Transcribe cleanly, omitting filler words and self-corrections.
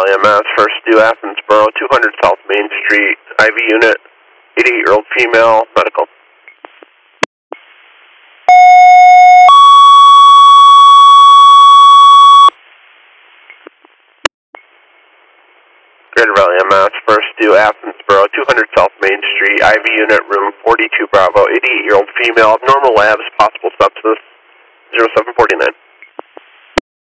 Valley MS, first due Athensboro, 200 South Main Street, IV unit, 88-year-old female, medical. Greater Valley MS, first due Athensboro, 200 South Main Street, IV unit, room 42 Bravo, 88-year-old female, abnormal labs, possible sepsis, 0749.